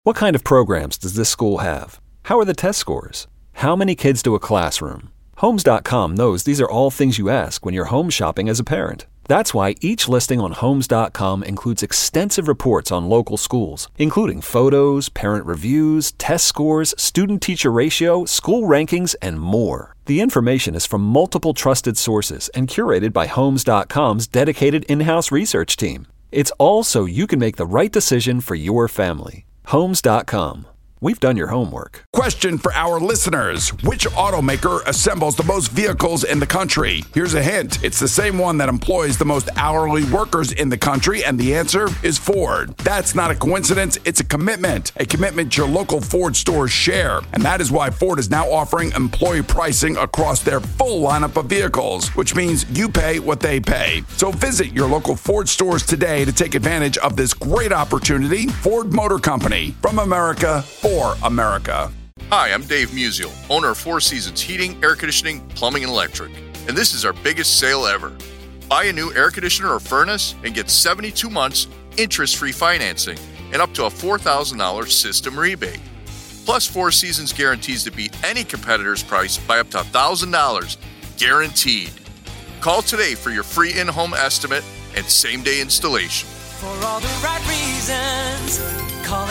What kind of programs does this school have? How are the test scores? How many kids to a classroom? Homes.com knows these are all things you ask when you're home shopping as a parent. That's why each listing on Homes.com includes extensive reports on local schools, including photos, parent reviews, test scores, student-teacher ratio, school rankings, and more. The information is from multiple trusted sources and curated by Homes.com's dedicated in-house research team. It's all so you can make the right decision for your family. Homes.com. We've done your homework. Question for our listeners. Which automaker assembles the most vehicles in the country? Here's a hint. It's the same one that employs the most hourly workers in the country, and the answer is Ford. That's not a coincidence. It's a commitment your local Ford stores share. And that is why Ford is now offering employee pricing across their full lineup of vehicles, which means you pay what they pay. So visit your local Ford stores today to take advantage of this great opportunity. Ford Motor Company, from America, for America. Hi, I'm Dave Musial, owner of Four Seasons Heating, Air Conditioning, Plumbing, and Electric. And this is our biggest sale ever. Buy a new air conditioner or furnace and get 72 months interest-free financing and up to a $4,000 system rebate. Plus, Four Seasons guarantees to beat any competitor's price by up to $1,000, guaranteed. Call today for your free in-home estimate and same-day installation. For all the right reasons, call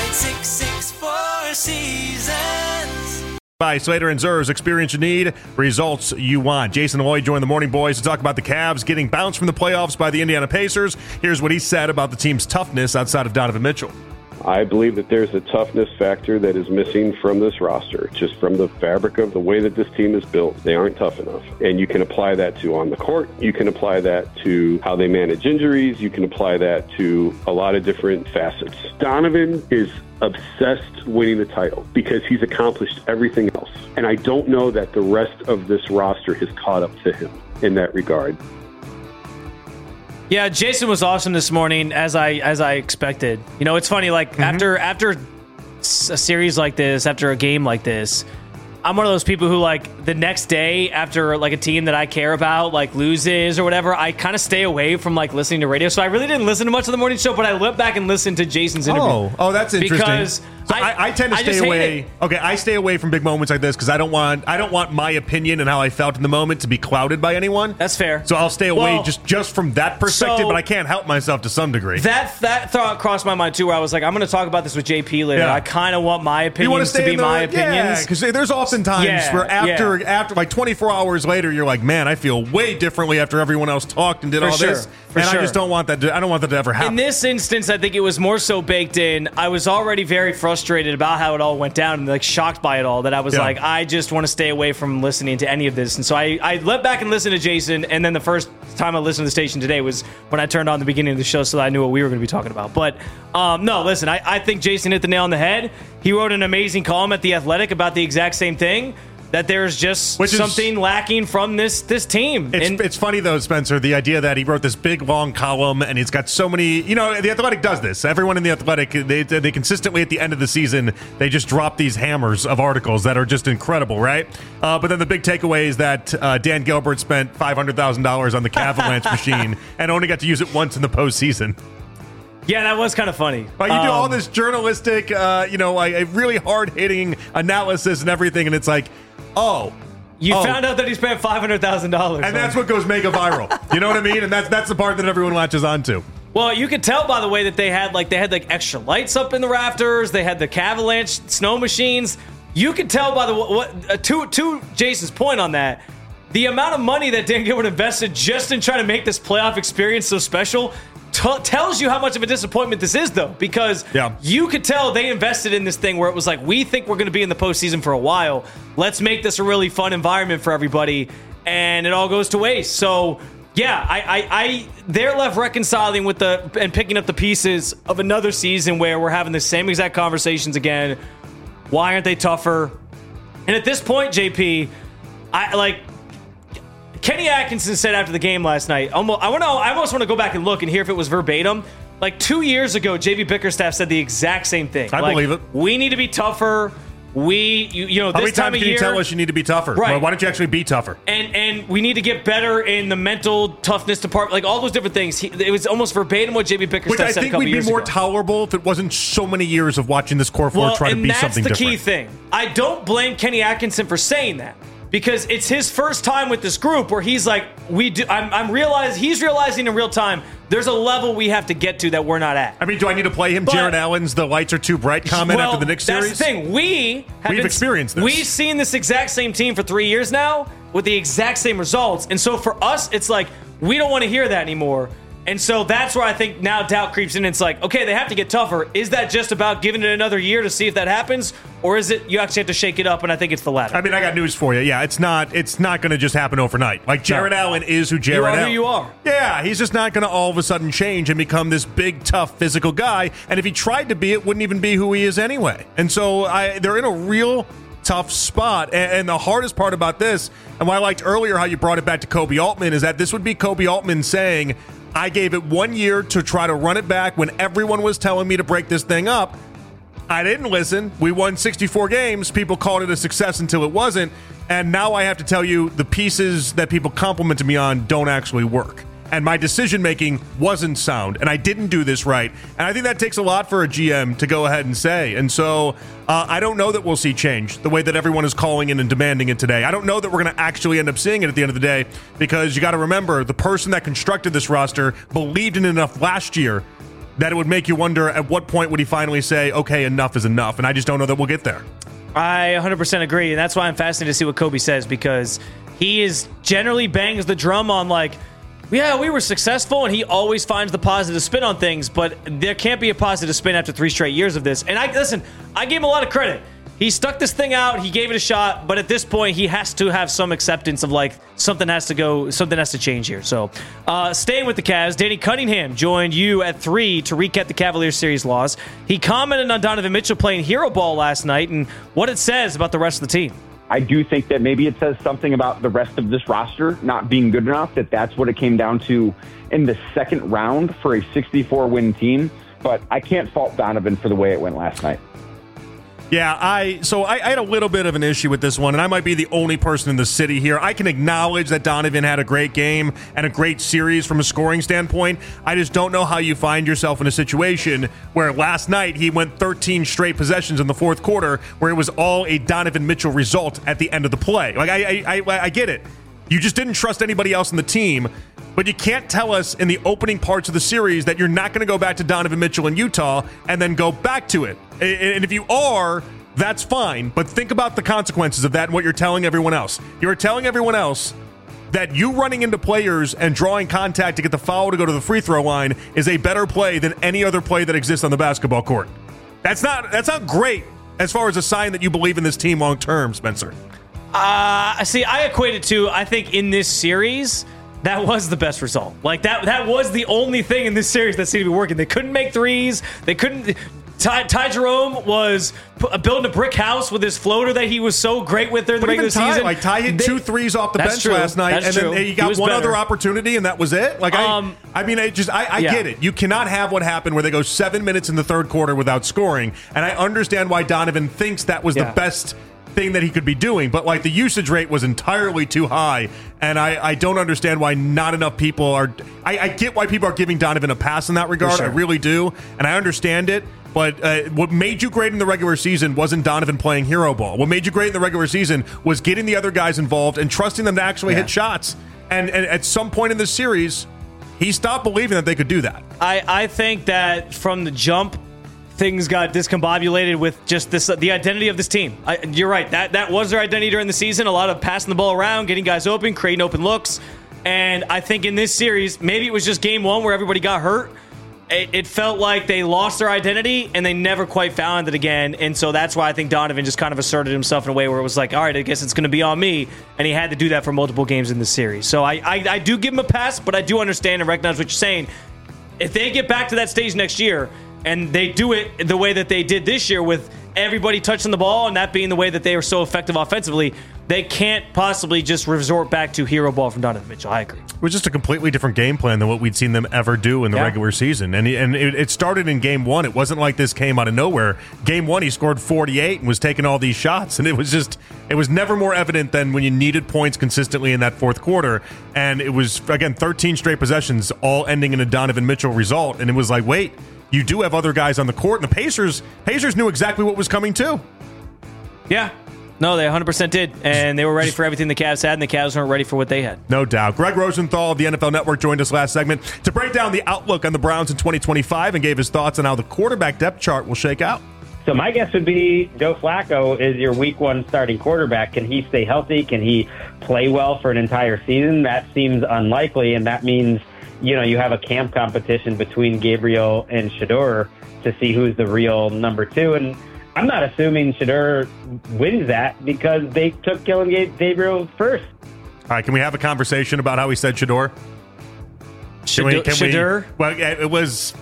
866-4 Seasons. By Slater and Zers, experience you need, results you want. Jason Lloyd joined the Morning Boys to talk about the Cavs getting bounced from the playoffs by the Indiana Pacers. Here's what he said about the team's toughness outside of Donovan Mitchell. I believe that there's a toughness factor that is missing from this roster, just from the fabric of the way that this team is built. They aren't tough enough. And you can apply that to on the court. You can apply that to how they manage injuries. You can apply that to a lot of different facets. Donovan is obsessed winning the title because he's accomplished everything else. And I don't know that the rest of this roster has caught up to him in that regard. Yeah, Jason was awesome this morning, as I expected. You know, it's funny, like, after a series like this, after a game like this, I'm one of those people who, like, the next day after, like, a team that I care about, like, loses or whatever, I kind of stay away from, like, listening to radio. So I really didn't listen to much of the morning show, but I went back and listened to Jason's interview. Oh, that's interesting. Because so I tend to stay away. Okay, I stay away from big moments like this because I don't want my opinion and how I felt in the moment to be clouded by anyone. That's fair. So I'll stay away just from that perspective, but I can't help myself to some degree. That thought crossed my mind too, where I was like, I'm going to talk about this with JP later. Yeah. I kind of want my opinions to be my opinions. Yeah, because there's often times where after like 24 hours later, you're like, man, I feel way differently after everyone else talked and did all this. I just don't want that. I don't want that to ever happen. In this instance, I think it was more so baked in. I was already very frustrated about how it all went down and like shocked by it all that I was like, I just want to stay away from listening to any of this. And so I went back and listened to Jason. And then the first time I listened to the station today was when I turned on the beginning of the show so that I knew what we were going to be talking about. But no, listen, I think Jason hit the nail on the head. He wrote an amazing column at The Athletic about the exact same thing. That there's just something lacking from this team. It's funny, though, Spencer, the idea that he wrote this big, long column, and he's got so many... You know, The Athletic does this. Everyone in The Athletic, they consistently, at the end of the season, they just drop these hammers of articles that are just incredible, right? But then the big takeaway is that Dan Gilbert spent $500,000 on the Cavalanche machine and only got to use it once in the postseason. Yeah, that was kind of funny. But you do all this journalistic, like really hard-hitting analysis and everything, and it's like... You found out that he spent $500,000. And that's what goes mega viral. You know what I mean? And that's the part that everyone latches onto. Well, you could tell by the way that they had extra lights up in the rafters. They had the Cavalanche snow machines. You could tell by to Jason's point on that, the amount of money that Dan Gilbert invested just in trying to make this playoff experience so special tells you how much of a disappointment this is, though, because you could tell they invested in this thing where it was like, we think we're going to be in the postseason for a while. Let's make this a really fun environment for everybody, and it all goes to waste. So, yeah, they're left reconciling with and picking up the pieces of another season where we're having the same exact conversations again. Why aren't they tougher? And at this point, JP, Kenny Atkinson said after the game last night, I almost want to go back and look and hear if it was verbatim. Like 2 years ago, JB Bickerstaff said the exact same thing. I believe it. We need to be tougher. this How many time times of can year, you tell us you need to be tougher? Right. Well, why don't you actually be tougher? And we need to get better in the mental toughness department, like all those different things. It was almost verbatim what JB Bickerstaff Which I said a think couple we'd be years more ago. tolerable if it wasn't so many years of watching this core four try to be something different. And that's the key thing. I don't blame Kenny Atkinson for saying that, because it's his first time with this group where he's like, he's realizing in real time there's a level we have to get to that we're not at. I mean, do I need to play him Jared Allen's "the lights are too bright" comment after the Knicks series? That's the thing. We've experienced this. We've seen this exact same team for 3 years now with the exact same results. And so for us, it's like, we don't want to hear that anymore. And so that's where I think now doubt creeps in. It's like, okay, they have to get tougher. Is that just about giving it another year to see if that happens? Or is it you actually have to shake it up? And I think it's the latter. I mean, I got news for you. Yeah, it's not going to just happen overnight. Like, Jared Allen is who Jared Allen is. Who you are. Yeah, he's just not going to all of a sudden change and become this big, tough, physical guy. And if he tried to be, it wouldn't even be who he is anyway. And so they're in a real tough spot. And the hardest part about this, and why I liked earlier how you brought it back to Kobe Altman, is that this would be Kobe Altman saying, I gave it 1 year to try to run it back when everyone was telling me to break this thing up. I didn't listen. We won 64 games. People called it a success until it wasn't. And now I have to tell you the pieces that people complimented me on don't actually work. And my decision-making wasn't sound, and I didn't do this right. And I think that takes a lot for a GM to go ahead and say. And so I don't know that we'll see change the way that everyone is calling in and demanding it today. I don't know that we're going to actually end up seeing it at the end of the day, because you got to remember, the person that constructed this roster believed in it enough last year that it would make you wonder at what point would he finally say, okay, enough is enough. And I just don't know that we'll get there. I 100% agree, and that's why I'm fascinated to see what Kobe says, because he is generally bangs the drum on, like, yeah, we were successful, and he always finds the positive spin on things, but there can't be a positive spin after 3 straight years of this. And I gave him a lot of credit. He stuck this thing out, he gave it a shot, but at this point, he has to have some acceptance of, like, something has to change here. So, staying with the Cavs, Danny Cunningham joined you at 3 to recap the Cavaliers series loss. He commented on Donovan Mitchell playing hero ball last night and what it says about the rest of the team. I do think that maybe it says something about the rest of this roster not being good enough, that's what it came down to in the second round for a 64-win team. But I can't fault Donovan for the way it went last night. Yeah, I had a little bit of an issue with this one, and I might be the only person in the city here. I can acknowledge that Donovan had a great game and a great series from a scoring standpoint. I just don't know how you find yourself in a situation where last night he went 13 straight possessions in the fourth quarter where it was all a Donovan Mitchell result at the end of the play. Like, I get it. You just didn't trust anybody else in the team, but you can't tell us in the opening parts of the series that you're not going to go back to Donovan Mitchell in Utah and then go back to it. And if you are, that's fine, but think about the consequences of that and what you're telling everyone else. You're telling everyone else that you running into players and drawing contact to get the foul to go to the free throw line is a better play than any other play that exists on the basketball court. That's not great as far as a sign that you believe in this team long term, Spencer. See, I equate it to, I think in this series, that was the best result. Like, that was the only thing in this series that seemed to be working. They couldn't make threes. They couldn't. Ty Jerome was building a brick house with his floater that he was so great with during the regular season. Like, Ty hit 2 threes off the bench last night, and then he got one other opportunity, and that was it. Like, I get it. You cannot have what happened where they go 7 minutes in the third quarter without scoring, and I understand why Donovan thinks that was the best thing that he could be doing, but like, the usage rate was entirely too high, and I don't understand why not enough people are. I get why people are giving Donovan a pass in that regard. Sure. I really do, and I understand it. But what made you great in the regular season wasn't Donovan playing hero ball. What made you great in the regular season was getting the other guys involved and trusting them to actually hit shots. And at some point in this series, he stopped believing that they could do that. I think that from the jump, things got discombobulated with just the identity of this team. You're right. That was their identity during the season. A lot of passing the ball around, getting guys open, creating open looks. And I think in this series, maybe it was just game 1 where everybody got hurt. It felt like they lost their identity and they never quite found it again. And so that's why I think Donovan just kind of asserted himself in a way where it was like, all right, I guess it's going to be on me. And he had to do that for multiple games in this series. So I do give him a pass, but I do understand and recognize what you're saying. If they get back to that stage next year, and they do it the way that they did this year with everybody touching the ball and that being the way that they were so effective offensively, they can't possibly just resort back to hero ball from Donovan Mitchell. I agree. It was just a completely different game plan than what we'd seen them ever do in the regular season. And it started in game one. It wasn't like this came out of nowhere. Game one, he scored 48 and was taking all these shots. And it was never more evident than when you needed points consistently in that fourth quarter. And it was, again, 13 straight possessions, all ending in a Donovan Mitchell result. And it was like, wait, you do have other guys on the court. And the Pacers knew exactly what was coming too. Yeah. No, they 100% did, and they were ready for everything the Cavs had, and the Cavs weren't ready for what they had. No doubt. Greg Rosenthal of the NFL Network joined us last segment to break down the outlook on the Browns in 2025 and gave his thoughts on how the quarterback depth chart will shake out. So my guess would be Joe Flacco is your week one starting quarterback. Can he stay healthy? Can he play well for an entire season? That seems unlikely, and that means, you have a camp competition between Gabriel and Shedeur to see who's the real number two, and I'm not assuming Shedeur wins that because they took Dillon Gabriel first. All right, can we have a conversation about how he said Shedeur? Shedeur? Well, it was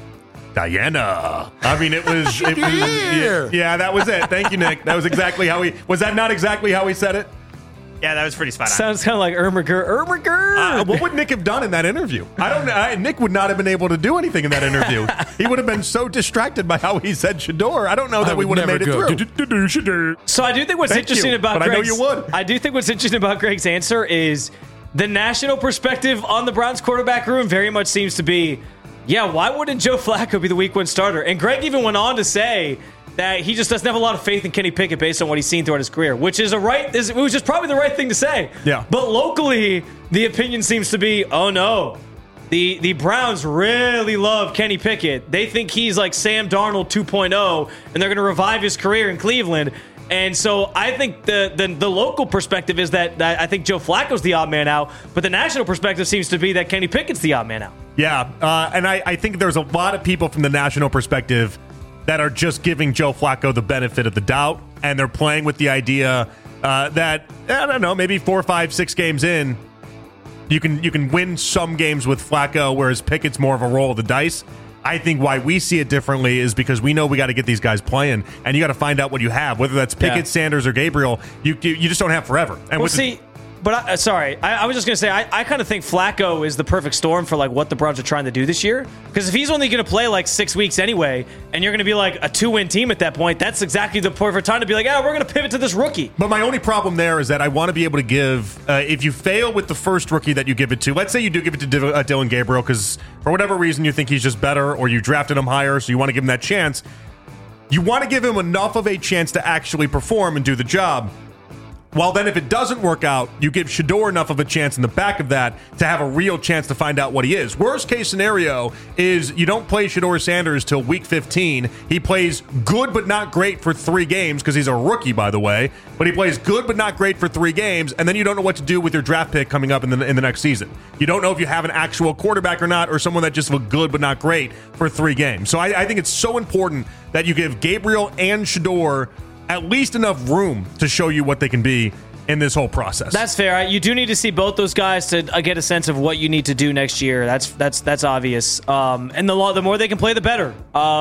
Diana. I mean, it was yeah, that was it. Thank you, Nick. That was exactly how was that not exactly how he said it? Yeah, that was pretty spot on. Sounds kind of like Ermiger. What would Nick have done in that interview? I don't know. Nick would not have been able to do anything in that interview. He would have been so distracted by how he said Shedeur. I don't know that we would have made it through. So I do think what's interesting about Greg's, I know you would. I do think what's interesting about Greg's answer is the national perspective on the Browns quarterback room very much seems to be, why wouldn't Joe Flacco be the week one starter? And Greg even went on to say that he just doesn't have a lot of faith in Kenny Pickett based on what he's seen throughout his career, which is probably the right thing to say. Yeah. But locally, the opinion seems to be, oh no, the Browns really love Kenny Pickett. They think he's like Sam Darnold 2.0, and they're going to revive his career in Cleveland. And so I think the local perspective is that I think Joe Flacco's the odd man out, but the national perspective seems to be that Kenny Pickett's the odd man out. Yeah, and I think there's a lot of people from the national perspective that are just giving Joe Flacco the benefit of the doubt, and they're playing with the idea that, I don't know, maybe 4, 5, 6 games in, you can win some games with Flacco, whereas Pickett's more of a roll of the dice. I think why we see it differently is because we know we got to get these guys playing, and you got to find out what you have, whether that's Pickett, Sanders, or Gabriel. You just don't have forever. And I was just going to say, I kind of think Flacco is the perfect storm for like what the Browns are trying to do this year. Because if he's only going to play like 6 weeks anyway, and you're going to be like a 2-win team at that point, that's exactly the perfect time to be like, we're going to pivot to this rookie. But my only problem there is that I want to be able to give, if you fail with the first rookie that you give it to, let's say you do give it to Dillon Gabriel because for whatever reason you think he's just better or you drafted him higher, so you want to give him that chance. You want to give him enough of a chance to actually perform and do the job. Well, then if it doesn't work out, you give Shedeur enough of a chance in the back of that to have a real chance to find out what he is. Worst case scenario is you don't play Shedeur Sanders till week 15. He plays good but not great for 3 games because he's a rookie, by the way. But he plays good but not great for 3 games, and then you don't know what to do with your draft pick coming up in the next season. You don't know if you have an actual quarterback or not, or someone that just looked good but not great for 3 games. So I think it's so important that you give Gabriel and Shedeur at least enough room to show you what they can be in this whole process. That's fair. You do need to see both those guys to get a sense of what you need to do next year. That's obvious. And the more they can play, the better.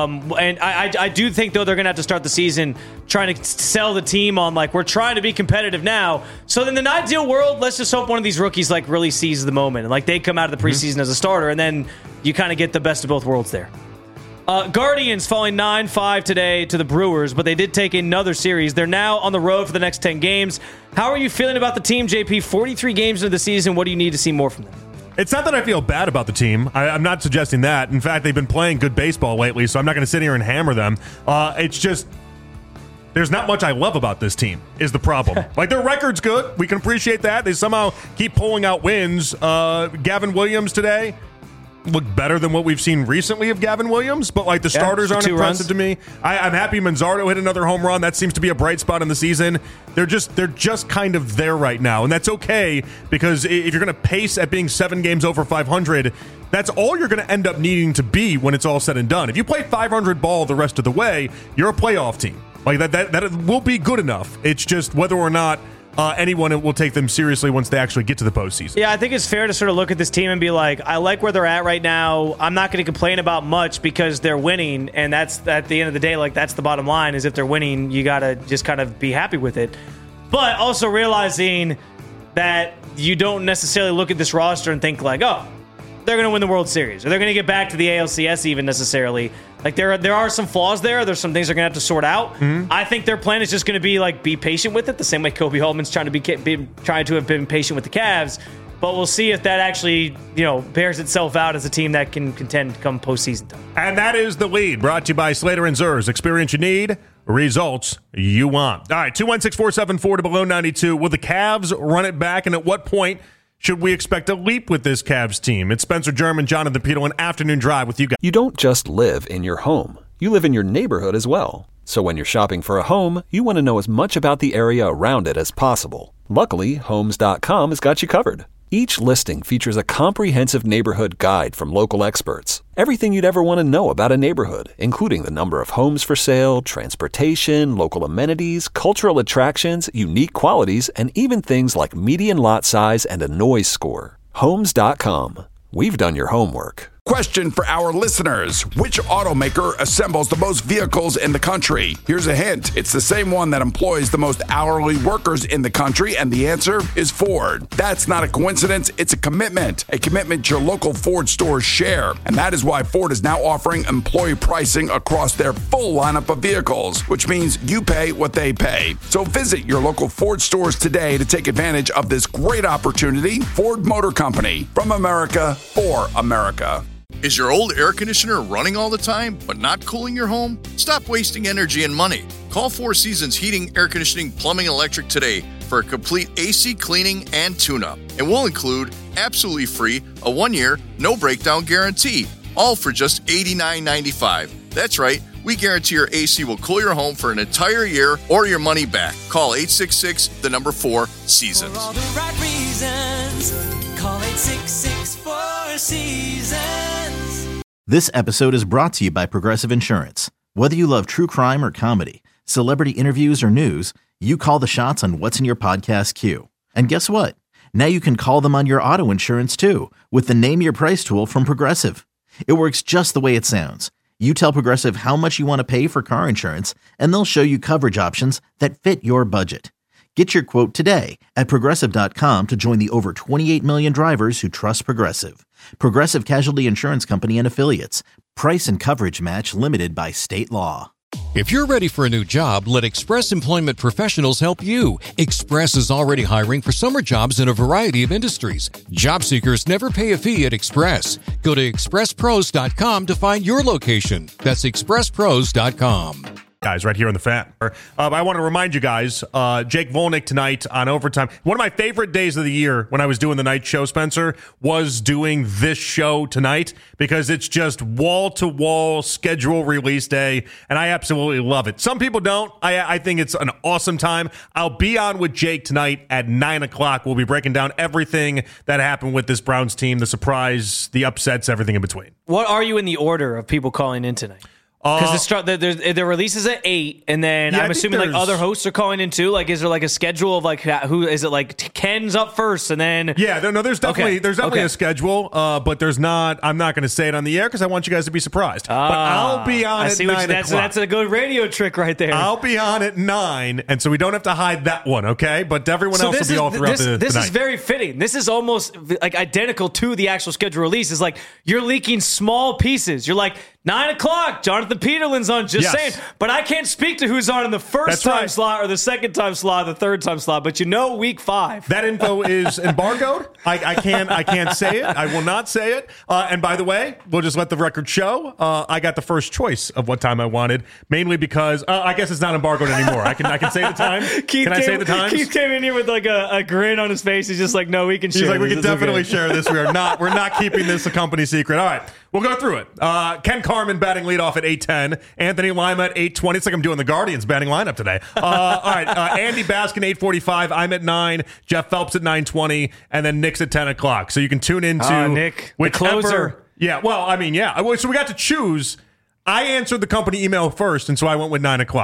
And I do think, though, they're going to have to start the season trying to sell the team on, like, we're trying to be competitive now. So in the ideal world, let's just hope one of these rookies, like, really seizes the moment. And, like, they come out of the preseason as a starter, and then you kind of get the best of both worlds there. Guardians falling 9-5 today to the Brewers, but they did take another series. They're now on the road for the next 10 games. How are you feeling about the team, JP? 43 games into the season. What do you need to see more from them? It's not that I feel bad about the team. I'm not suggesting that. In fact, they've been playing good baseball lately, so I'm not going to sit here and hammer them. It's just there's not much I love about this team is the problem. Like, their record's good. We can appreciate that. They somehow keep pulling out wins. Gavin Williams today looked better than what we've seen recently of Gavin Williams, but like the starters aren't impressive to me. I'm happy Manzardo hit another home run. That seems to be a bright spot in the season. They're just kind of there right now, and that's okay because if you're going to pace at being 7 games over 500, that's all you're going to end up needing to be when it's all said and done. If you play 500 ball the rest of the way, you're a playoff team. Like that will be good enough. It's just whether or not anyone will take them seriously once they actually get to the postseason. Yeah, I think it's fair to sort of look at this team and be like, I like where they're at right now. I'm not going to complain about much because they're winning, and that's at the end of the day, like that's the bottom line. Is if they're winning, you got to just kind of be happy with it. But also realizing that you don't necessarily look at this roster and think like, oh, they're going to win the World Series, or they're going to get back to the ALCS even necessarily. Like there are some flaws there. There's some things they're going to have to sort out. Mm-hmm. I think their plan is just going to be like be patient with it, the same way Kobe Altman's trying to have been patient with the Cavs. But we'll see if that actually, bears itself out as a team that can contend come postseason time. And that is The Lead, brought to you by Slater and Zers. Experience you need, results you want. All right, 216-474 to below 92. Will the Cavs run it back, and at what point should we expect a leap with this Cavs team? It's Spencer German, Jonathan Peterlin, Afternoon Drive with you guys. You don't just live in your home. You live in your neighborhood as well. So when you're shopping for a home, you want to know as much about the area around it as possible. Luckily, Homes.com has got you covered. Each listing features a comprehensive neighborhood guide from local experts. Everything you'd ever want to know about a neighborhood, including the number of homes for sale, transportation, local amenities, cultural attractions, unique qualities, and even things like median lot size and a noise score. Homes.com. We've done your homework. Question for our listeners. Which automaker assembles the most vehicles in the country? Here's a hint. It's the same one that employs the most hourly workers in the country, and the answer is Ford. That's not a coincidence. It's a commitment your local Ford stores share. And that is why Ford is now offering employee pricing across their full lineup of vehicles, which means you pay what they pay. So visit your local Ford stores today to take advantage of this great opportunity. Ford Motor Company, from America for America. Is your old air conditioner running all the time, but not cooling your home? Stop wasting energy and money. Call Four Seasons Heating, Air Conditioning, Plumbing, and Electric today for a complete AC cleaning and tune-up. And we'll include, absolutely free, a 1-year, no-breakdown guarantee, all for just $89.95. That's right, we guarantee your AC will cool your home for an entire year or your money back. Call 866-4-SEASONS. For all the right reasons, call 866-4-SEASONS. This episode is brought to you by Progressive Insurance. Whether you love true crime or comedy, celebrity interviews or news, you call the shots on what's in your podcast queue. And guess what? Now you can call them on your auto insurance too with the Name Your Price tool from Progressive. It works just the way it sounds. You tell Progressive how much you want to pay for car insurance, and they'll show you coverage options that fit your budget. Get your quote today at Progressive.com to join the over 28 million drivers who trust Progressive. Progressive Casualty Insurance Company and Affiliates. Price and coverage match limited by state law. If you're ready for a new job, let Express Employment Professionals help you. Express is already hiring for summer jobs in a variety of industries. Job seekers never pay a fee at Express. Go to expresspros.com to find your location. That's expresspros.com. Guys, right here on the Fan. I want to remind you guys, Jake Volnick tonight on Overtime. One of my favorite days of the year when I was doing the night show, Spencer, was doing this show tonight because it's just wall-to-wall schedule release day, and I absolutely love it. Some people don't. I think it's an awesome time. I'll be on with Jake tonight at 9 o'clock. We'll be breaking down everything that happened with this Browns team, the surprise, the upsets, everything in between. What are you in the order of people calling in tonight? Because the release is at 8, and then I'm assuming like other hosts are calling in too. Like, is there like a schedule of like who is it? Like Ken's up first, and then there's definitely a schedule, but there's not. I'm not going to say it on the air because I want you guys to be surprised. But I'll be on at 9 o'clock. That's a good radio trick right there. I'll be on at 9, and so we don't have to hide that one, okay? But everyone else will be all throughout the night. This is very fitting. This is almost like identical to the actual schedule release. It's like you're leaking small pieces. You're like 9 o'clock. Jonathan Peterlin's on. Just saying, but I can't speak to who's on in the first time slot or the second time slot, or the third time slot. But week 5. That info is embargoed. I can't say it. I will not say it. And by the way, we'll just let the record show. I got the first choice of what time I wanted, mainly because I guess it's not embargoed anymore. I can say the time. Can I say the time? Keith came in here with like a grin on his face. He's just like, no, we can share. He's like, we can definitely share this. We're not keeping this a company secret. All right. We'll go through it. Ken Carman batting leadoff at 8:10. Anthony Lima at 8:20. It's like I'm doing the Guardians batting lineup today. All right. Andy Baskin 8:45. I'm at 9. Jeff Phelps at 9:20. And then Nick's at 10 o'clock. So you can tune into Nick, the closer. Yeah. Well, I mean, yeah. So we got to choose. I answered the company email first, and so I went with 9 o'clock.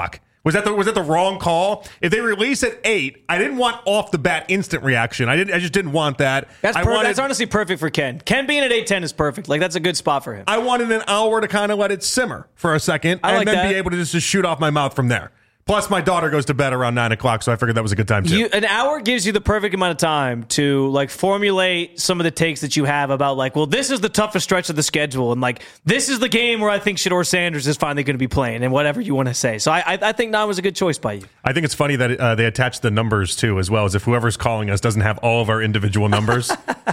Was that the wrong call? If they release at 8, I didn't want off the bat instant reaction. I just didn't want that. That's honestly perfect for Ken. Ken being at 8:10 is perfect. Like, that's a good spot for him. I wanted an hour to kind of let it simmer for a second and then be able to just shoot off my mouth from there. Plus, my daughter goes to bed around 9 o'clock, so I figured that was a good time, too. An hour gives you the perfect amount of time to, like, formulate some of the takes that you have about, like, well, this is the toughest stretch of the schedule, and, like, this is the game where I think Shedeur Sanders is finally going to be playing, and whatever you want to say. So I think 9 was a good choice by you. I think it's funny that they attach the numbers, too, as well, as if whoever's calling us doesn't have all of our individual numbers.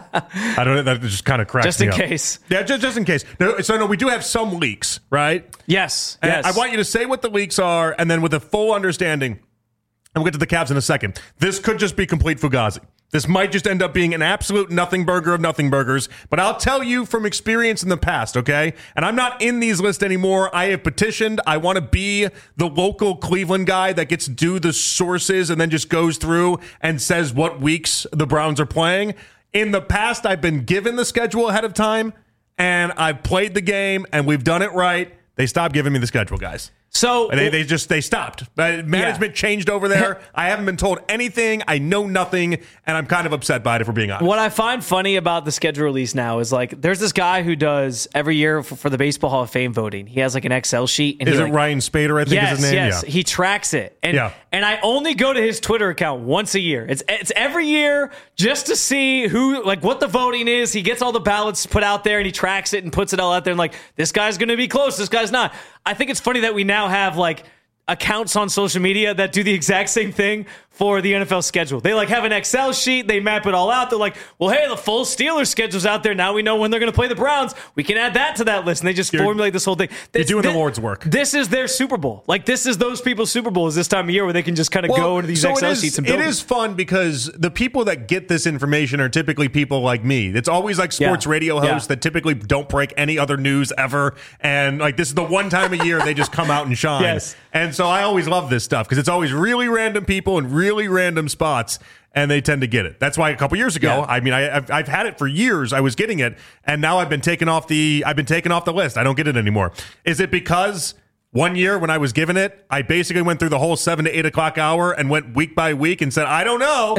I don't know. That just kind of cracks me up. Just in case. Yeah, just in case. No, we do have some leaks, right? Yes. And I want you to say what the leaks are, and then with a full understanding, and we'll get to the Cavs in a second. This could just be complete fugazi. This might just end up being an absolute nothing burger of nothing burgers, but I'll tell you from experience in the past, okay? And I'm not in these lists anymore. I have petitioned. I want to be the local Cleveland guy that gets to do the sources and then just goes through and says what weeks the Browns are playing. In the past, I've been given the schedule ahead of time, and I've played the game, and we've done it right. They stopped giving me the schedule, guys. So they stopped. Management changed over there. I haven't been told anything. I know nothing, and I'm kind of upset by it, if we're being honest. What I find funny about the schedule release now is, like, there's this guy who does every year for the Baseball Hall of Fame voting. He has, like, an Excel sheet. And is it Ryan Spader, I think is his name? Yes, he tracks it. And I only go to his Twitter account once a year. It's every year just to see who, like, what the voting is. He gets all the ballots put out there, and he tracks it and puts it all out there. And, like, this guy's going to be close. This guy's not. I think it's funny that we now have, like, accounts on social media that do the exact same thing for the NFL schedule. They, like, have an Excel sheet. They map it all out. They're like, well, hey, the full Steelers schedule's out there. Now we know when they're going to play the Browns. We can add that to that list. And they just formulate this whole thing. You're doing the Lord's work. This is their Super Bowl. Like, this is those people's Super Bowl is this time of year where they can just kind of go into these Excel sheets and build it. It is fun because the people that get this information are typically people like me. It's always like sports radio hosts that typically don't break any other news ever. And, like, this is the one time a year they just come out and shine. Yes. And so I always love this stuff because it's always really random people and really random spots, and they tend to get it. That's why a couple years ago, I mean, I've had it for years. I was getting it, and now I've been taken off the list. I don't get it anymore. Is it because one year when I was given it, I basically went through the whole 7 to 8 o'clock hour and went week by week and said, I don't know.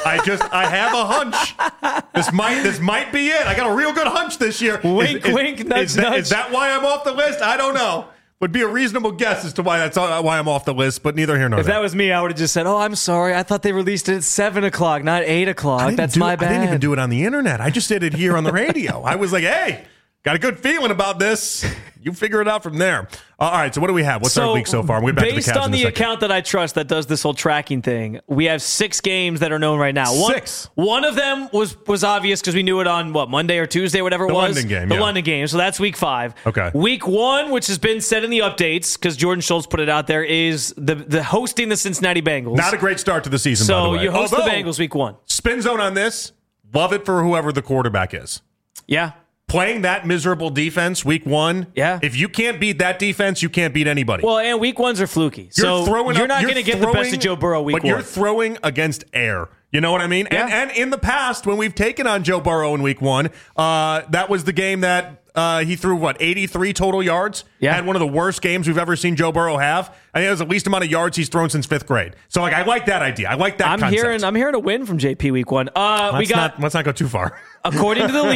I have a hunch. This might be it. I got a real good hunch this year. Wink, wink, nudge, nudge. Is that why I'm off the list? I don't know. Would be a reasonable guess as to why I'm off the list, but neither here nor there. If that was me, I would have just said, "Oh, I'm sorry. I thought they released it at 7 o'clock, not 8 o'clock. That's my bad." I didn't even do it on the internet. I just did it here on the radio. I was like, "Hey, got a good feeling about this. You figure it out from there." All right, so what do we have? What's our week so far? We'll get back to the Cavs based on the in a second. account that I trust that does this whole tracking thing, we have 6 games that are known right now. Six. One of them was obvious because we knew it on, Monday or Tuesday, whatever it was. London game, The London game. So that's week 5. Okay. Week 1, which has been said in the updates, because Jordan Schultz put it out there, is the hosting the Cincinnati Bengals. Not a great start to the season, by the way. So you host the Bengals week 1. Spin zone on this. Love it for whoever the quarterback is. Yeah. Playing that miserable defense week 1. Yeah. If you can't beat that defense, you can't beat anybody. Well, and week 1s are fluky. So you're not going to get the best of Joe Burrow week 1. But you're throwing against air. You know what I mean? Yeah. And in the past, when we've taken on Joe Burrow in week 1, that was the game that he threw, 83 total yards? Yeah. Had one of the worst games we've ever seen Joe Burrow have. I think it was the least amount of yards he's thrown since 5th grade. So, I like that idea. I like that concept. I'm hearing a win from JP week 1. Let's not go too far. According to the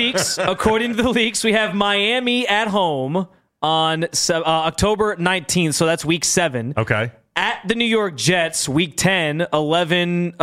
leaks, we have Miami at home on October 19th, so that's week 7. Okay. At the New York Jets, week 10, November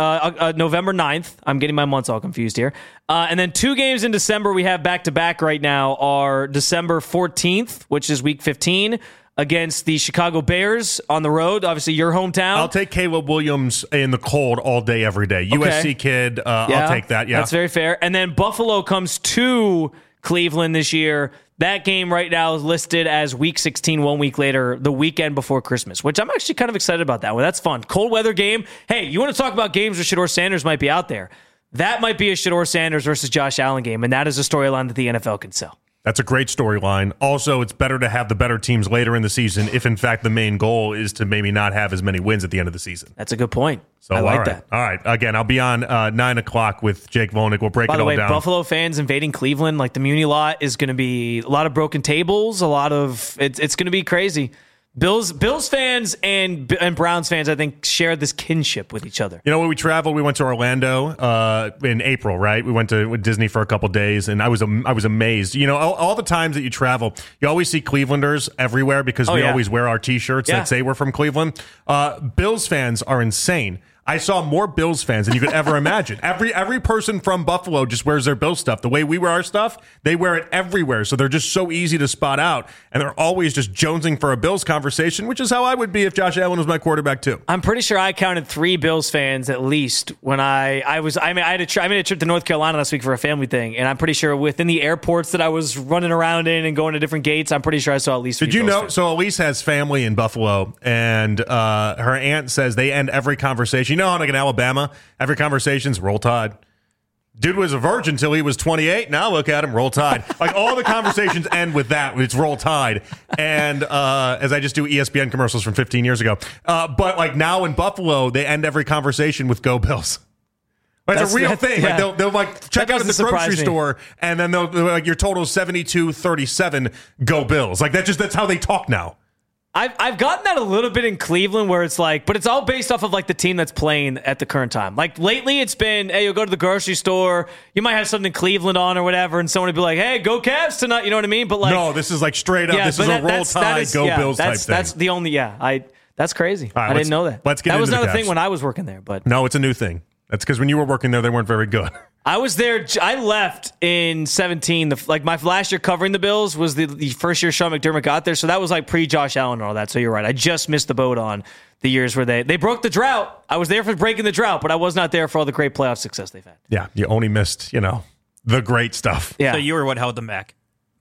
9th. I'm getting my months all confused here. And then 2 games in December we have back-to-back right now are December 14th, which is week 15, against the Chicago Bears on the road, obviously your hometown. I'll take Caleb Williams in the cold all day, every day. USC kid, I'll take that. Yeah, that's very fair. And then Buffalo comes to Cleveland this year. That game right now is listed as week 16, 1 week later, the weekend before Christmas, which I'm actually kind of excited about that one. That's fun. Cold weather game. Hey, you want to talk about games where Shedeur Sanders might be out there? That might be a Shedeur Sanders versus Josh Allen game, and that is a storyline that the NFL can sell. That's a great storyline. Also, it's better to have the better teams later in the season if, in fact, the main goal is to maybe not have as many wins at the end of the season. That's a good point. So, I like that. All right. Again, I'll be on 9 o'clock with Jake Volnick. We'll break it all down. By the way, Buffalo fans invading Cleveland, like the Muni lot is going to be a lot of broken tables, it's going to be crazy. Bills fans and Browns fans, I think, share this kinship with each other. You know, when we traveled, we went to Orlando in April, right? We went to Disney for a couple days, and I was amazed. You know, all the times that you travel, you always see Clevelanders everywhere because we always wear our T-shirts that say we're from Cleveland. Bills fans are insane. I saw more Bills fans than you could ever imagine. Every person from Buffalo just wears their Bills stuff. The way we wear our stuff, they wear it everywhere. So they're just so easy to spot out. And they're always just jonesing for a Bills conversation, which is how I would be if Josh Allen was my quarterback too. I'm pretty sure I counted 3 Bills fans at least when I made a trip to North Carolina last week for a family thing. And I'm pretty sure within the airports that I was running around in and going to different gates, I'm pretty sure I saw at least 3 Did you Bills know? fans. So Elise has family in Buffalo, and her aunt says they end every conversation. You know how like in Alabama, every conversation's Roll Tide. Dude was a virgin until he was 28. Now look at him, Roll Tide. Like all the conversations end with that. It's Roll Tide. And as I just do ESPN commercials from 15 years ago. But like now in Buffalo, they end every conversation with Go Bills. It's a real thing. Yeah. Like they'll like check out at the grocery store, and then they'll like your total is 72-37. Go Bills. Like that's how they talk now. I've gotten that a little bit in Cleveland where it's like, but it's all based off of like the team that's playing at the current time. Like lately it's been, hey, you'll go to the grocery store, you might have something in Cleveland on or whatever, and someone would be like, hey, go Cavs tonight. You know what I mean? But like, no, this is like straight up. Yeah, this is a Roll Tide, Go Bills type thing. That's the only, that's crazy. Right, I didn't know that. Let's get that was into not the a thing Cavs. when I was working there, but no, it's a new thing. That's because when you were working there, they weren't very good. I was there. I left in 2017. Like my last year covering the Bills was the first year Sean McDermott got there. So that was like pre-Josh Allen and all that. So you're right. I just missed the boat on the years where they broke the drought. I was there for breaking the drought, but I was not there for all the great playoff success they've had. Yeah, you only missed, the great stuff. Yeah. So you were what held them back.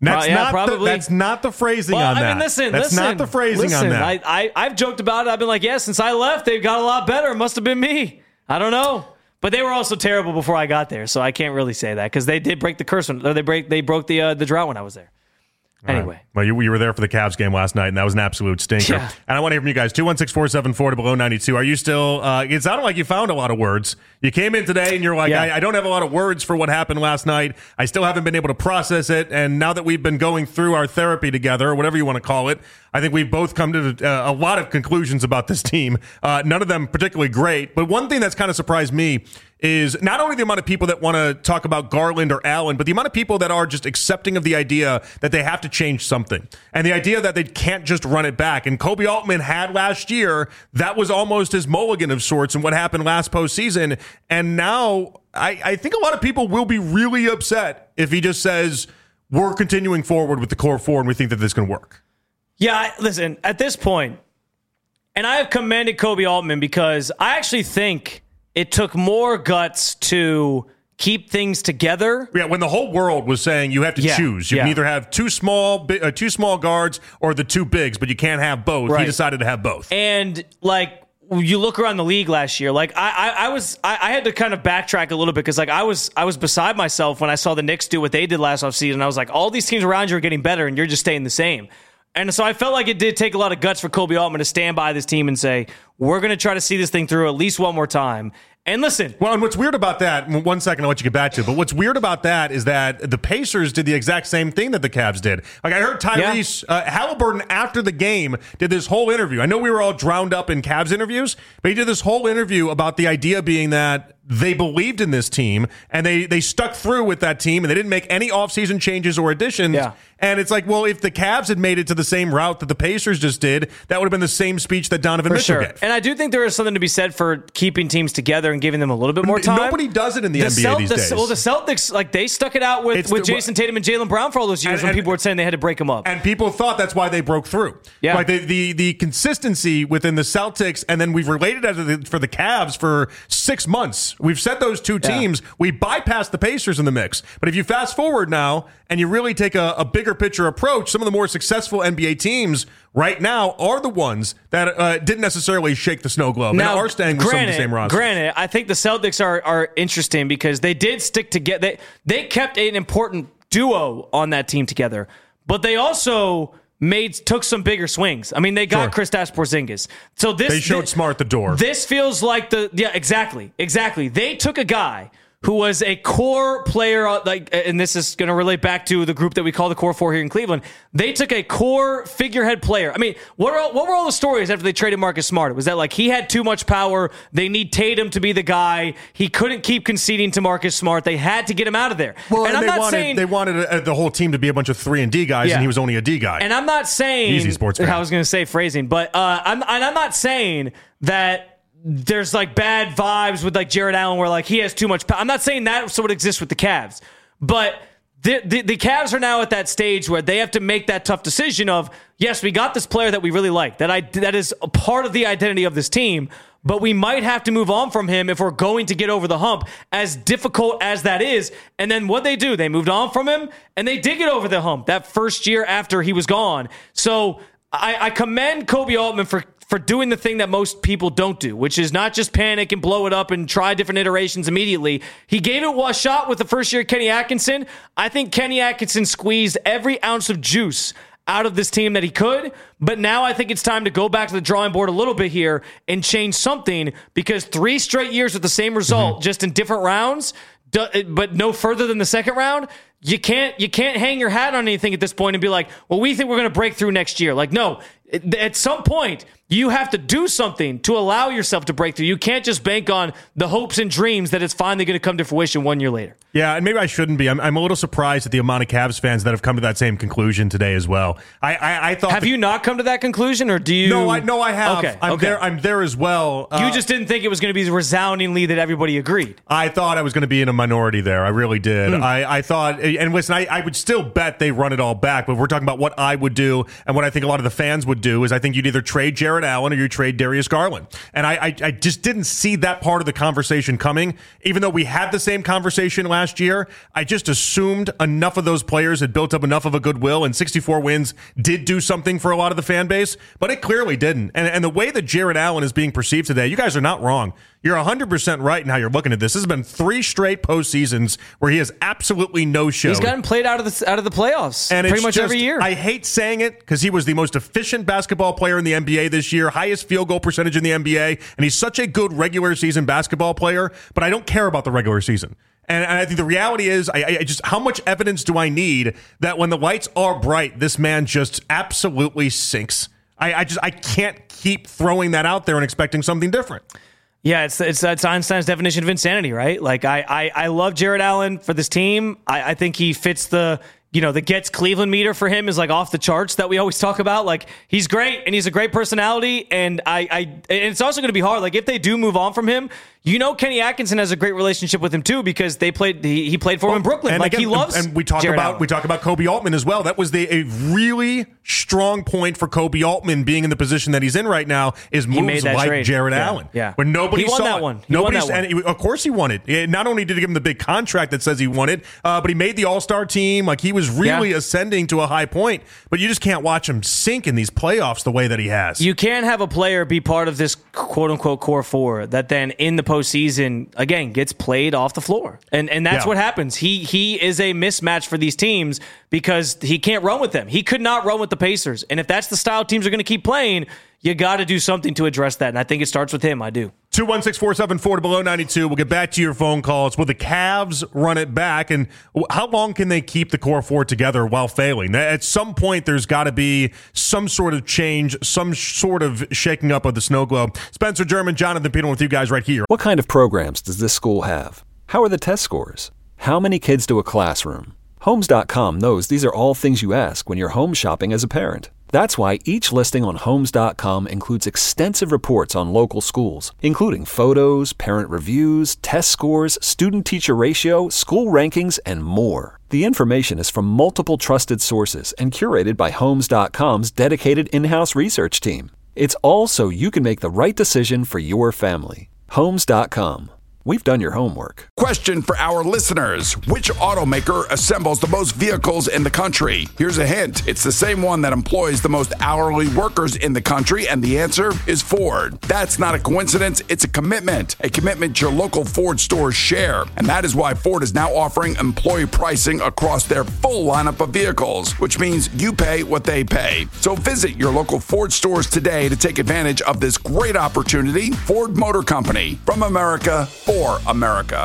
That's not the phrasing on that. I mean, listen. That's not the phrasing on that. I've joked about it. I've been like, yeah, since I left, they've got a lot better. It must have been me. I don't know. But they were also terrible before I got there, so I can't really say that because they did break the curse. They broke the drought when I was there. Anyway. Right. Well, you were there for the Cavs game last night, and that was an absolute stinker. Yeah. And I want to hear from you guys. 216-474 to below 92. Are you still, it sounded like you found a lot of words. You came in today, and you're like, I don't have a lot of words for what happened last night. I still haven't been able to process it. And now that we've been going through our therapy together, or whatever you want to call it, I think we've both come to a lot of conclusions about this team. None of them particularly great. But one thing that's kind of surprised me is not only the amount of people that want to talk about Garland or Allen, but the amount of people that are just accepting of the idea that they have to change something. And the idea that they can't just run it back. And Kobe Altman had last year, that was almost his mulligan of sorts in what happened last postseason. And now I think a lot of people will be really upset if he just says, we're continuing forward with the core four and we think that this is going to work. Yeah, listen, at this point, and I have commended Kobe Altman because I actually think it took more guts to keep things together. Yeah, when the whole world was saying you have to choose. You can either have two small guards or the two bigs, but you can't have both. Right. He decided to have both. And, like, you look around the league last year, like, I had to kind of backtrack a little bit because, like, I was beside myself when I saw the Knicks do what they did last offseason. I was like, all these teams around you are getting better, and you're just staying the same. And so I felt like it did take a lot of guts for Kobe Altman to stand by this team and say, we're going to try to see this thing through at least one more time. And listen. Well, and what's weird about that, 1 second, I'll let you get back to it, but what's weird about that is that the Pacers did the exact same thing that the Cavs did. Like, I heard Tyrese Halliburton after the game did this whole interview. I know we were all drowned up in Cavs interviews, but he did this whole interview about the idea being that they believed in this team, and they stuck through with that team, and they didn't make any offseason changes or additions. Yeah. And it's like, well, if the Cavs had made it to the same route that the Pacers just did, that would have been the same speech that Donovan Mitchell gave. And I do think there is something to be said for keeping teams together and giving them a little bit more time. Nobody does it in the NBA these days. Well, the Celtics, like, they stuck it out with Jason Tatum and Jaylen Brown for all those years when people were saying they had to break them up. And people thought that's why they broke through. Yeah. Like the consistency within the Celtics, and then we've related that for the Cavs for 6 months. We've said those two teams, we bypassed the Pacers in the mix. But if you fast forward now and you really take a bigger picture approach, some of the more successful NBA teams right now are the ones that didn't necessarily shake the snow globe now, and are staying with some of the same roster. Granted, I think the Celtics are interesting because they did stick together. They kept an important duo on that team together, but they also took some bigger swings. I mean, they got Kristaps Porzingis. So they showed Smart the door. This feels like exactly. They took a guy who was a core player, and this is going to relate back to the group that we call the Core Four here in Cleveland. They took a core figurehead player. I mean, what were all the stories after they traded Marcus Smart? Was that like he had too much power? They need Tatum to be the guy. He couldn't keep conceding to Marcus Smart. They had to get him out of there. Well, and they wanted the whole team to be a bunch of 3 and D guys, and he was only a D guy. And I'm not saying easy sports fan. I was going to say phrasing, but I'm not saying that there's like bad vibes with like Jared Allen where like he has too much power. I'm not saying that's what exists with the Cavs, but the Cavs are now at that stage where they have to make that tough decision of, yes, we got this player that we really like, that is a part of the identity of this team, but we might have to move on from him if we're going to get over the hump, as difficult as that is. And then what they do, they moved on from him and they did get over the hump that first year after he was gone. So I commend Kobe Altman for doing the thing that most people don't do, which is not just panic and blow it up and try different iterations immediately. He gave it a shot with the first year Kenny Atkinson. I think Kenny Atkinson squeezed every ounce of juice out of this team that he could, but now I think it's time to go back to the drawing board a little bit here and change something, because 3 straight years with the same result, just in different rounds, but no further than the second round, you can't hang your hat on anything at this point and be like, well, we think we're going to break through next year. Like, no, at some point, you have to do something to allow yourself to break through. You can't just bank on the hopes and dreams that it's finally going to come to fruition 1 year later. Yeah, and maybe I shouldn't be. I'm a little surprised at the amount of Cavs fans that have come to that same conclusion today as well. I thought. Have you not come to that conclusion, or do you? No, I have. Okay, I'm there as well. You just didn't think it was going to be resoundingly that everybody agreed. I thought I was going to be in a minority there. I really did. I thought, and listen, I would still bet they run it all back. But if we're talking about what I would do and what I think a lot of the fans would do, is I think you'd either trade Jared Allen or you trade Darius Garland. And I just didn't see that part of the conversation coming. Even though we had the same conversation last year, I just assumed enough of those players had built up enough of a goodwill, and 64 wins did do something for a lot of the fan base, but it clearly didn't. And the way that Jared Allen is being perceived today, you guys are not wrong. You're 100% right in how you're looking at this. This has been 3 straight postseasons where he has absolutely no show. He's gotten played out of the playoffs and pretty much every year. I hate saying it because he was the most efficient basketball player in the NBA this year, highest field goal percentage in the NBA, and he's such a good regular season basketball player, but I don't care about the regular season. And I think the reality is, I just, how much evidence do I need that when the lights are bright, this man just absolutely sinks? I can't keep throwing that out there and expecting something different. Yeah, it's Einstein's definition of insanity, right? Like I love Jared Allen for this team. I think he fits the gets Cleveland meter for him is like off the charts that we always talk about. Like, he's great and he's a great personality, and and it's also going to be hard. Like, if they do move on from him, Kenny Atkinson has a great relationship with him too, because he played for him in Brooklyn. And like, again, he loves. And we talk about Kobe Altman as well. That was a really strong point for Kobe Altman being in the position that he's in right now, is moves like trade. Jared Allen. Yeah. When nobody he won saw that it. one. And of course he won it. Not only did he give him the big contract that says he won it, but he made the All-Star team. Like, he was really ascending to a high point, but you just can't watch him sink in these playoffs the way that he has. You can't have a player be part of this quote-unquote core four that then in the postseason, again, gets played off the floor. And that's what happens. He is a mismatch for these teams because he can't run with them. He could not run with the Pacers. And if that's the style teams are going to keep playing, you got to do something to address that. And I think it starts with him. I do. 216-474 to below 92. We'll get back to your phone calls. Will the Cavs run it back? And how long can they keep the core four together while failing? At some point, there's got to be some sort of change, some sort of shaking up of the snow globe. Spencer German, Jonathan Peterman with you guys right here. What kind of programs does this school have? How are the test scores? How many kids do a classroom? Homes.com knows these are all things you ask when you're home shopping as a parent. That's why each listing on Homes.com includes extensive reports on local schools, including photos, parent reviews, test scores, student-teacher ratio, school rankings, and more. The information is from multiple trusted sources and curated by Homes.com's dedicated in-house research team. It's all so you can make the right decision for your family. Homes.com. We've done your homework. Question for our listeners. Which automaker assembles the most vehicles in the country? Here's a hint. It's the same one that employs the most hourly workers in the country, and the answer is Ford. That's not a coincidence. It's a commitment your local Ford stores share. And that is why Ford is now offering employee pricing across their full lineup of vehicles, which means you pay what they pay. So visit your local Ford stores today to take advantage of this great opportunity. Ford Motor Company, from America, for America.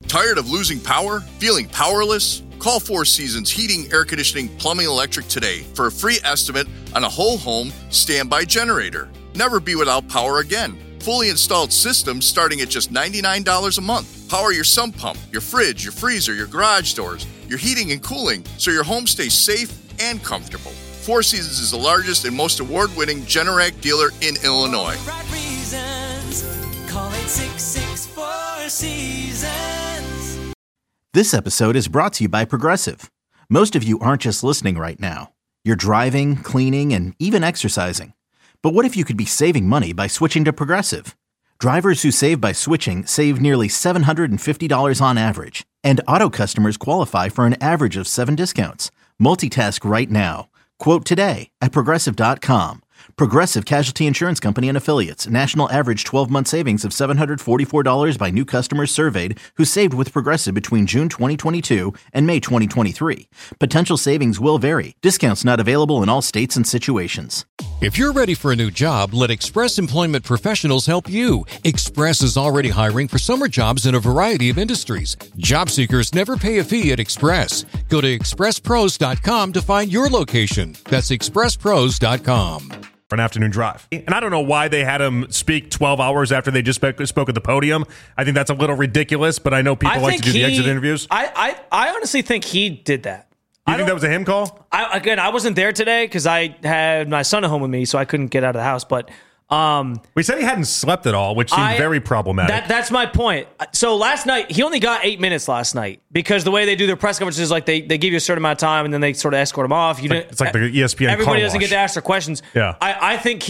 Tired of losing power? Feeling powerless? Call Four Seasons Heating, Air Conditioning, Plumbing, and Electric today for a free estimate on a whole home standby generator. Never be without power again. Fully installed systems starting at just $99 a month. Power your sump pump, your fridge, your freezer, your garage doors, your heating and cooling so your home stays safe and comfortable. Four Seasons is the largest and most award-winning Generac dealer in Illinois. For right reasons, call 866-4 Seasons. This episode is brought to you by Progressive. Most of you aren't just listening right now. You're driving, cleaning, and even exercising. But what if you could be saving money by switching to Progressive? Drivers who save by switching save nearly $750 on average. And auto customers qualify for an average of 7 discounts. Multitask right now. Quote today at Progressive.com. Progressive Casualty Insurance Company and Affiliates. National average 12-month savings of $744 by new customers surveyed who saved with Progressive between June 2022 and May 2023. Potential savings will vary. Discounts not available in all states and situations. If you're ready for a new job, let Express Employment Professionals help you. Express is already hiring for summer jobs in a variety of industries. Job seekers never pay a fee at Express. Go to expresspros.com to find your location. That's expresspros.com. For an afternoon drive. And I don't know why they had him speak 12 hours after they just spoke at the podium. I think that's a little ridiculous, but I know people like to do the exit interviews. I honestly think he did that. You think that was a him call? I wasn't there today because I had my son at home with me, so I couldn't get out of the house. But we said he hadn't slept at all, which seemed very problematic. That's my point. So last night, he only got 8 minutes last night because the way they do their press conferences is like they give you a certain amount of time and then they sort of escort him off. It's like the ESPN Everybody car doesn't wash. get to ask their questions. Yeah. I think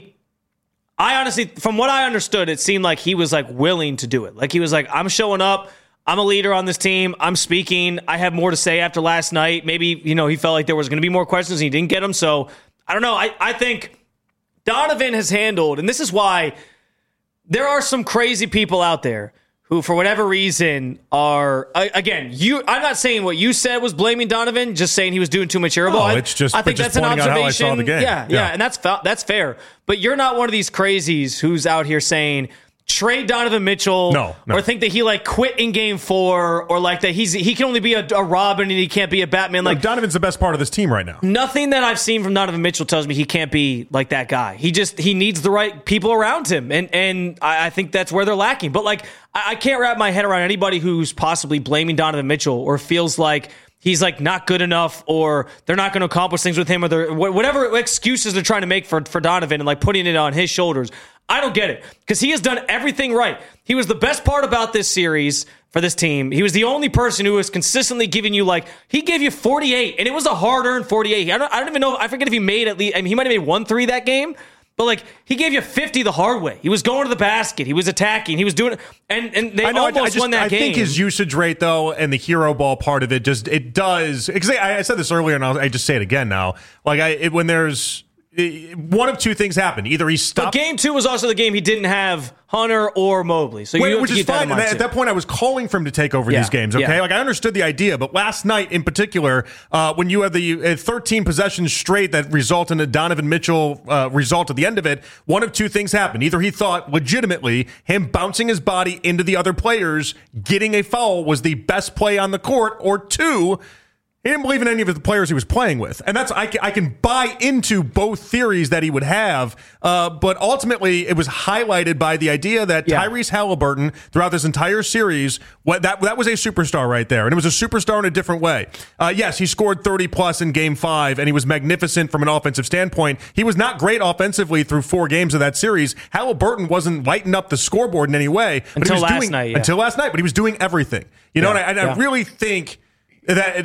I honestly, from what I understood, it seemed like he was like willing to do it. Like he was like, I'm showing up. I'm a leader on this team. I'm speaking. I have more to say after last night. Maybe, he felt like there was going to be more questions and he didn't get them. So I don't know. I think Donovan has handled, and this is why there are some crazy people out there who, for whatever reason, are, again, I'm not saying what you said was blaming Donovan, just saying he was doing too much airball. No, it's just, I think that's an pointing out how I saw observation. the game. Yeah, and that's fair. But you're not one of these crazies who's out here saying, trade Donovan Mitchell, no. or think that he quit in game 4, or like that he can only be a Robin and he can't be a Batman. Like Donovan's the best part of this team right now. Nothing that I've seen from Donovan Mitchell tells me he can't be like that guy. He needs the right people around him, and I think that's where they're lacking. But I can't wrap my head around anybody who's possibly blaming Donovan Mitchell or feels like he's not good enough, or they're not going to accomplish things with him, or whatever excuses they're trying to make for Donovan and putting it on his shoulders. I don't get it, because he has done everything right. He was the best part about this series for this team. He was the only person who was consistently giving you he gave you 48, and it was a hard-earned 48. I don't even know. I forget if he made at least. I mean, he might have made 1 3 that game. But he gave you 50 the hard way. He was going to the basket. He was attacking. He was doing it, and they almost won that game. I think his usage rate, though, and the hero ball part of it, it does. Because I said this earlier, and I just say it again now. When there's one of two things happen: either he stopped. But game 2 was also the game he didn't have Hunter or Mobley, so which is fine. And at that point, I was calling for him to take over these games. Okay, I understood the idea, but last night in particular, when you have the 13 possessions straight that result in a Donovan Mitchell result at the end of it, one of two things happened: either he thought legitimately him bouncing his body into the other players, getting a foul was the best play on the court, or 2. He didn't believe in any of the players he was playing with. And I can buy into both theories that he would have, but ultimately it was highlighted by the idea that Tyrese Halliburton, throughout this entire series, that was a superstar right there. And it was a superstar in a different way. Yes, he scored 30-plus in Game 5, and he was magnificent from an offensive standpoint. He was not great offensively through 4 games of that series. Halliburton wasn't lighting up the scoreboard in any way. Until last night, but he was doing everything. And I really think that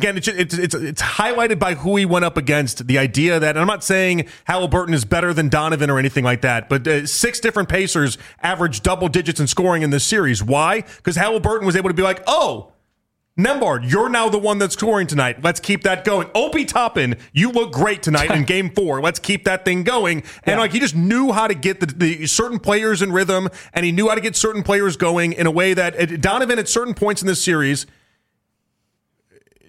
it's highlighted by who he went up against. The idea that, and I'm not saying Halliburton is better than Donovan or anything like that, but 6 different Pacers averaged double digits in scoring in this series. Why? Because Halliburton was able to be like, oh, Nembhard, you're now the one that's scoring tonight. Let's keep that going. Obi Toppin, you look great tonight in Game 4. Let's keep that thing going. And he just knew how to get the certain players in rhythm, and he knew how to get certain players going in a way that Donovan at certain points in this series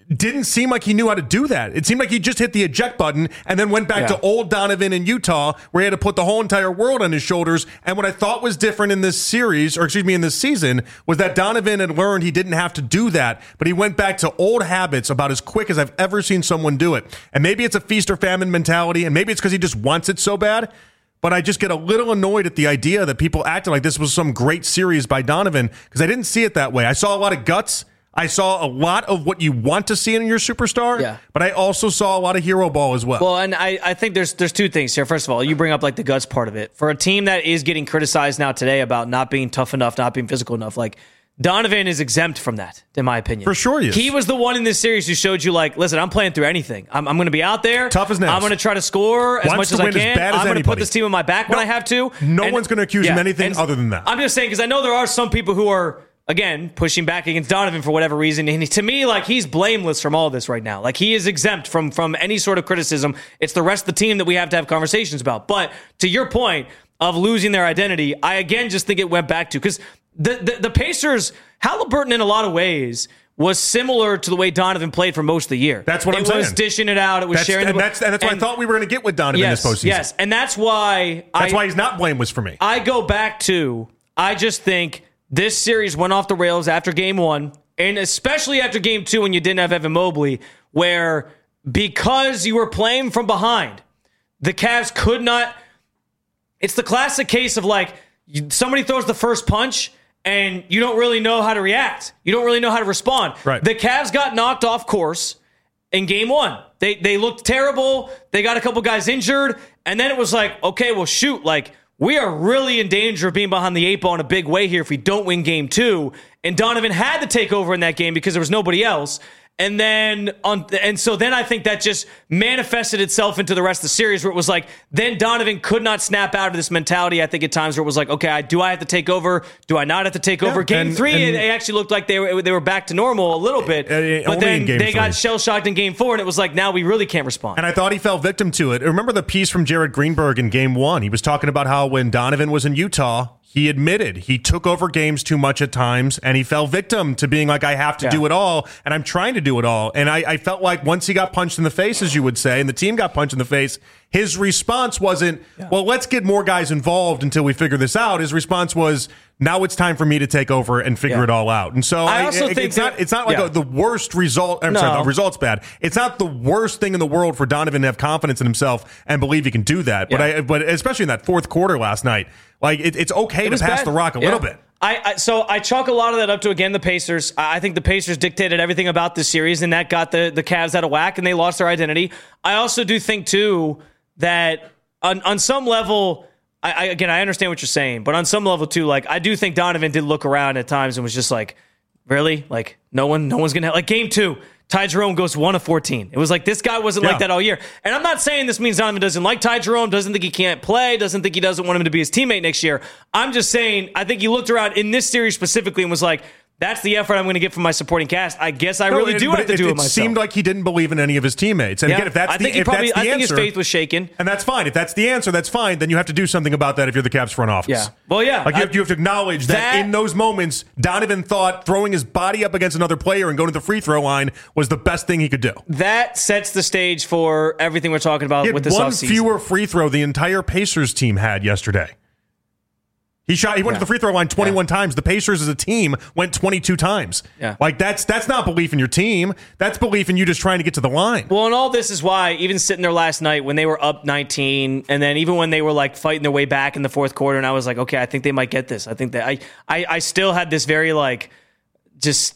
didn't seem like he knew how to do that. It seemed like he just hit the eject button and then went back to old Donovan in Utah, where he had to put the whole entire world on his shoulders. And what I thought was different in this series, in this season, was that Donovan had learned he didn't have to do that, but he went back to old habits about as quick as I've ever seen someone do it. And maybe it's a feast or famine mentality, and maybe it's because he just wants it so bad. But I just get a little annoyed at the idea that people acted like this was some great series by Donovan, because I didn't see it that way. I saw a lot of guts. I saw a lot of what you want to see in your superstar, but I also saw a lot of hero ball as well. Well, and I think there's two things here. First of all, you bring up like the guts part of it. For a team that is getting criticized now today about not being tough enough, not being physical enough, like Donovan is exempt from that, in my opinion. For sure he is. He was the one in this series who showed you, like, listen, I'm playing through anything. I'm going to be out there. Tough as nails. I'm going to try to score as much as I can. I'm going to put this team on my back when I have to. No one's going to accuse him of anything other than that. I'm just saying, because I know there are some people who are, again, pushing back against Donovan for whatever reason. And to me, like, he's blameless from all of this right now. Like, he is exempt from any sort of criticism. It's the rest of the team that we have to have conversations about. But to your point of losing their identity, I, again, just think it went back to, because the Pacers, Halliburton in a lot of ways was similar to the way Donovan played for most of the year. That's what I'm saying. It was dishing it out. It was sharing the ball. And that's what I thought we were going to get with Donovan this postseason. Yes, and that's why he's not blameless for me. I go back to, I just think this series went off the rails after game one, and especially after game two when you didn't have Evan Mobley, where because you were playing from behind, the Cavs could not. It's the classic case of like somebody throws the first punch and you don't really know how to react. You don't really know how to respond. Right. The Cavs got knocked off course in game one. They looked terrible. They got a couple guys injured. And then it was like, okay, well, shoot, like, we are really in danger of being behind the eight ball in a big way here if we don't win game two. And Donovan had to take over in that game because there was nobody else. And so then I think that just manifested itself into the rest of the series, where it was like, then Donovan could not snap out of this mentality. I think at times where it was like, okay, do I have to take over? Do I not have to take over? Game three, it actually looked like they were back to normal a little bit. But then they got shell-shocked in game four, and it was like, now we really can't respond. And I thought he fell victim to it. Remember the piece from Jared Greenberg in game one? He was talking about how when Donovan was in Utah, he admitted he took over games too much at times, and he fell victim to being like, I have to do it all, and I'm trying to do it all. And I felt like once he got punched in the face, as you would say, and the team got punched in the face, his response wasn't, well, let's get more guys involved until we figure this out. His response was, now it's time for me to take over and figure it all out. And so I also think it's not like the worst result. I'm sorry, the result's bad. It's not the worst thing in the world for Donovan to have confidence in himself and believe he can do that. But especially in that fourth quarter last night, like it's okay to pass the rock a little bit. So I chalk a lot of that up to, again, the Pacers. I think the Pacers dictated everything about this series, and that got the Cavs out of whack, and they lost their identity. I also do think, too, that on some level, I understand what you're saying, but on some level, too, like, I do think Donovan did look around at times and was just like, really? Like, no one's going to... Like, game two, Ty Jerome goes 1 of 14. It was like, this guy wasn't like that all year. And I'm not saying this means Donovan doesn't like Ty Jerome, doesn't think he can't play, doesn't think he doesn't want him to be his teammate next year. I'm just saying, I think he looked around in this series specifically and was like, that's the effort I'm going to get from my supporting cast. I guess I really do have to do it myself. It seemed like he didn't believe in any of his teammates. And again, if that's the answer, I think his faith was shaken. And that's fine. If that's the answer, that's fine. Then you have to do something about that if you're the Cavs front office. Yeah. Well, yeah. Like you have to acknowledge that in those moments, Donovan thought throwing his body up against another player and going to the free throw line was the best thing he could do. That sets the stage for everything we're talking about with this offseason. One fewer free throw the entire Pacers team had yesterday. He went to the free throw line 21 times. The Pacers as a team went 22 times. Yeah. Like that's not belief in your team. That's belief in you just trying to get to the line. Well, and all this is why, even sitting there last night when they were up 19, and then even when they were like fighting their way back in the fourth quarter, and I was like, okay, I think they might get this. I think that I still had this very like just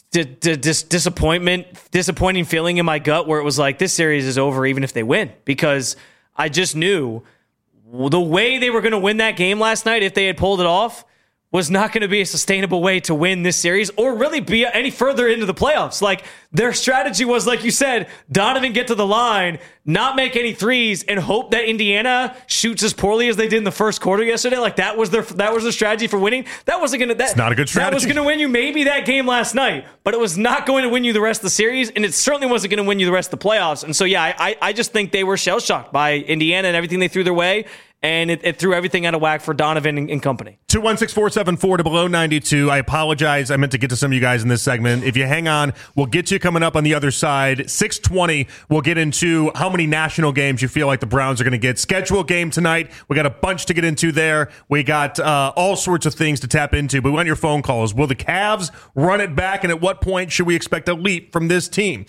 disappointing feeling in my gut where it was like, this series is over even if they win, because I just knew the way they were going to win that game last night, if they had pulled it off, was not going to be a sustainable way to win this series or really be any further into the playoffs. Like, their strategy was, like you said, Donovan get to the line, not make any threes, and hope that Indiana shoots as poorly as they did in the first quarter yesterday. Like, that was their strategy for winning. That wasn't going to... That's not a good strategy. That was going to win you maybe that game last night, but it was not going to win you the rest of the series, and it certainly wasn't going to win you the rest of the playoffs. And so, yeah, I just think they were shell-shocked by Indiana and everything they threw their way. and it threw everything out of whack for Donovan and company. 216-474-0092. I apologize. I meant to get to some of you guys in this segment. If you hang on, we'll get to you coming up on the other side. 6:20, we'll get into how many national games you feel like the Browns are going to get. Schedule game tonight. We got a bunch to get into there. We got all sorts of things to tap into, but we want your phone calls. Will the Cavs run it back, and at what point should we expect a leap from this team?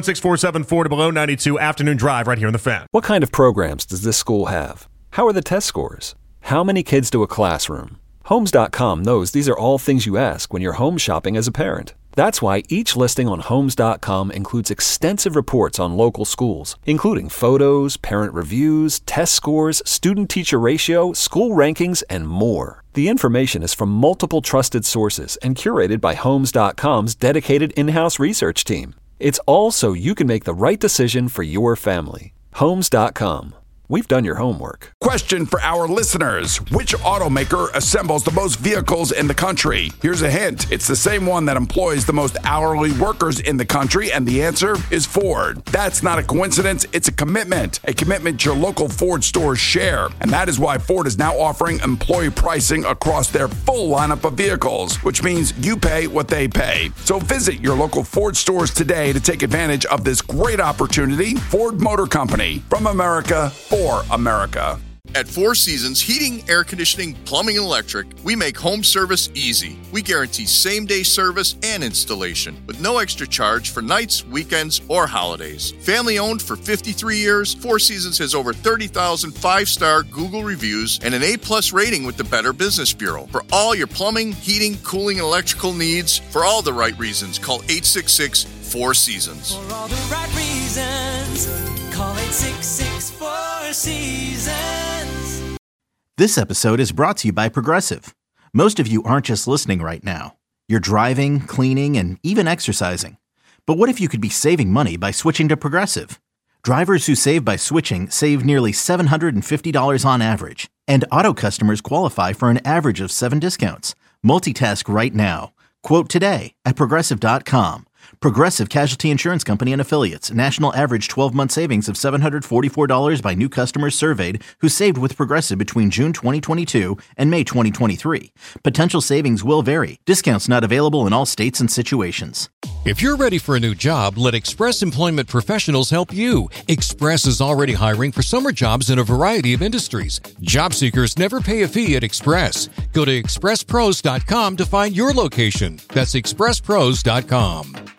216-474-0092, afternoon drive right here on The Fan. What kind of programs does this school have? How are the test scores? How many kids do a classroom? Homes.com knows these are all things you ask when you're home shopping as a parent. That's why each listing on Homes.com includes extensive reports on local schools, including photos, parent reviews, test scores, student-teacher ratio, school rankings, and more. The information is from multiple trusted sources and curated by Homes.com's dedicated in-house research team. It's all so you can make the right decision for your family. Homes.com. We've done your homework. Question for our listeners. Which automaker assembles the most vehicles in the country? Here's a hint. It's the same one that employs the most hourly workers in the country, and the answer is Ford. That's not a coincidence. It's a commitment your local Ford stores share. And that is why Ford is now offering employee pricing across their full lineup of vehicles, which means you pay what they pay. So visit your local Ford stores today to take advantage of this great opportunity. Ford Motor Company, from America for America. At Four Seasons Heating, Air Conditioning, Plumbing, and Electric, we make home service easy. We guarantee same-day service and installation with no extra charge for nights, weekends, or holidays. Family-owned for 53 years, Four Seasons has over 30,000 five-star Google reviews and an A-plus rating with the Better Business Bureau. For all your plumbing, heating, cooling, and electrical needs, for all the right reasons, call 866-4 Seasons. For all the right reasons, call 866-4 Seasons. This episode is brought to you by Progressive. Most of you aren't just listening right now. You're driving, cleaning, and even exercising. But what if you could be saving money by switching to Progressive? Drivers who save by switching save nearly $750 on average. And auto customers qualify for an average of 7 discounts. Multitask right now. Quote today at Progressive.com. Progressive Casualty Insurance Company and Affiliates. National average 12-month savings of $744 by new customers surveyed who saved with Progressive between June 2022 and May 2023. Potential savings will vary. Discounts not available in all states and situations. If you're ready for a new job, let Express Employment Professionals help you. Express is already hiring for summer jobs in a variety of industries. Job seekers never pay a fee at Express. Go to expresspros.com to find your location. That's expresspros.com.